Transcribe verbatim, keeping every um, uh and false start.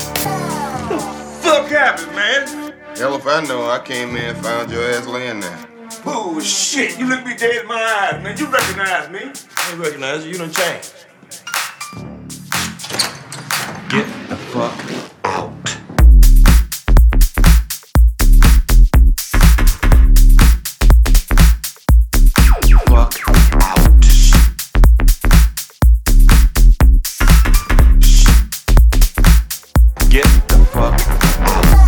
Fuck happened, man? Hell if I know. I came in and found your ass laying there. Bullshit. You look me dead in my eyes, man. You recognize me. I recognize you. You done changed. Get the fuck out. Fuck out. Get the fuck out.